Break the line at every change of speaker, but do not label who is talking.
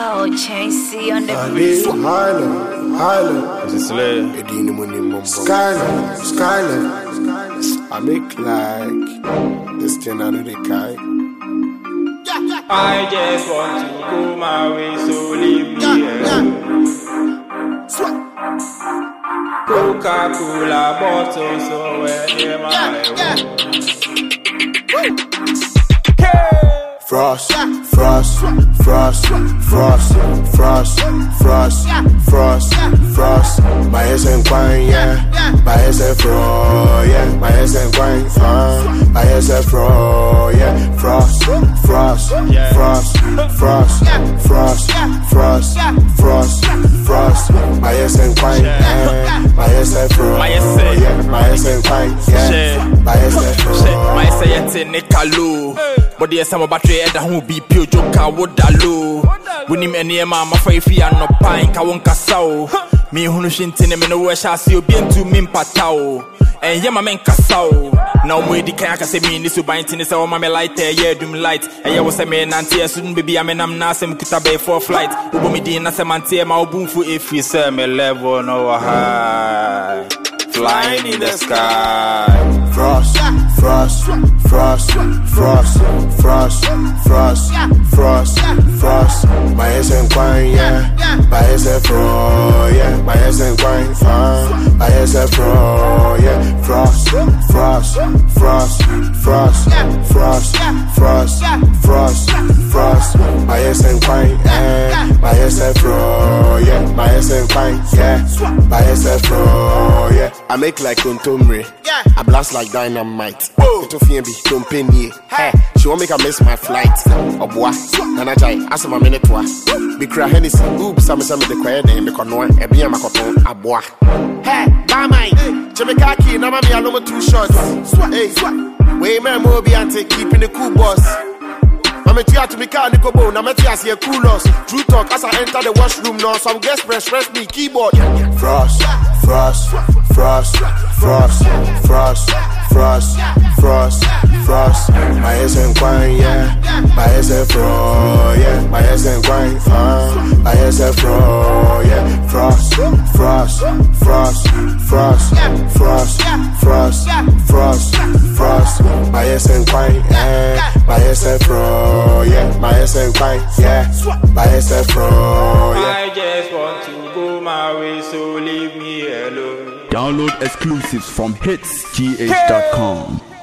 Yo, Chasey on the
beat. Highland.
This is Slay.
Skyline. I make like this thing out of the kite.
I just want to go my way, so leave me alone. Coca-Cola bottle, so where am I?
Frost. My ass ain't quine, yeah. My ass ain't fro, yeah. My ass ain't quine, my ass ain't fro, yeah. Frost. My ass ain't quine, yeah. My ass ain't fro, yeah. My ass ain't quine, yeah. My ass ain't fro.
My ass ain't Nicalu. But there's some battery that won't be pure joker would allow. We need any mamma for if you are not pine, Kawonka Sao. Me who shintin him in the West, I see you being to Mimpatao. And Yama men Casao. Now, we the Kaka say me in this Ubaintin is our mamma light, yeah, doom light. And you was a man, Auntie, I shouldn't be a man, I'm Nassim Kutabe for flight. Ubomidina Samantia, my boom for if we say me level no high. Flying in the sky.
Frost. My ass ain't quine, yeah. My ass ain't fro, yeah. My ass ain't quine, my ass ain't fro, yeah. Frost. My ass ain't quine, yeah. My ass ain't fro, yeah. My ass ain't quine, yeah. My ass ain't fro, yeah. I make like Contomre. I blast like dynamite. Little Fiambi, don't pay me. Hey, she won't make a miss my flight. Oh boy, Nanajai, ask my minute. Be cry Hennessy, oops, some of the quiet name, the Cornoy, a beer macaron, a boy. Hey, Bamai, Jamaica, no mammy, I know 2 shots. Hey, way man, Moby and take keeping the cool boss. I'm a tia to me car, Nico Bone, I'm a tia, see a cool loss. True talk, as I enter the washroom now, some guest press me, keyboard. Frost. My ass ain't quine, yeah. My ass ain't fro, yeah. My ass ain't quine, my ass ain't fro, yeah. Frost. My ass ain't quine, yeah. My ass ain't fro, yeah. My ass ain't quine, yeah. My ass ain't fro, yeah.
I just want to go my way, so leave me alone.
Download exclusives from hitsgh.com.